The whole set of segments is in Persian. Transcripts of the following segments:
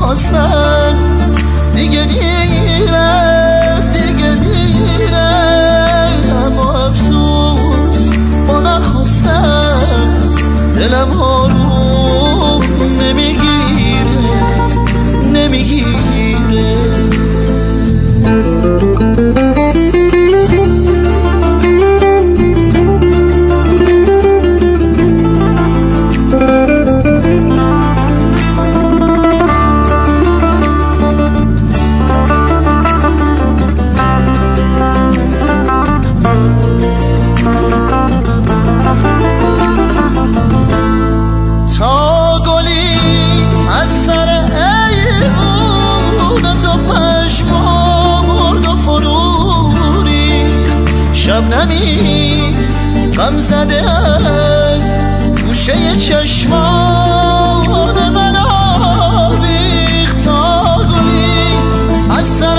خواستن دیگه دیره اما افسوس با نخواستن دلم آروم نمیگیره شبنمی غم زده از گوشه چشمان من آویخت تا گلی از سر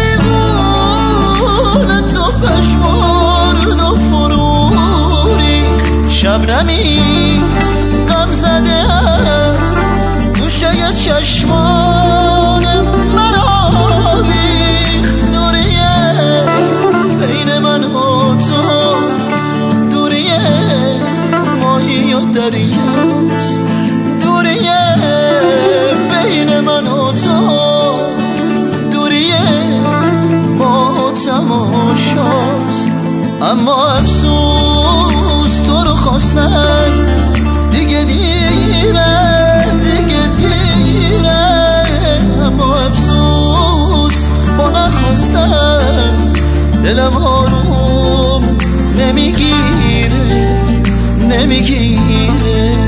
ایوون تو پشمرد و فرو ریخت. شبنمی غم زده از گوشه چشمان من آویخت. دوریه بین من و تو دوریه ماهی و دریاست. دوریه بین من و تو دوریه ما و تماشاست. اما افسوس تو رو خواستن دیگه دیره اما افسوس با نخواستن دلم آروم نمیگیره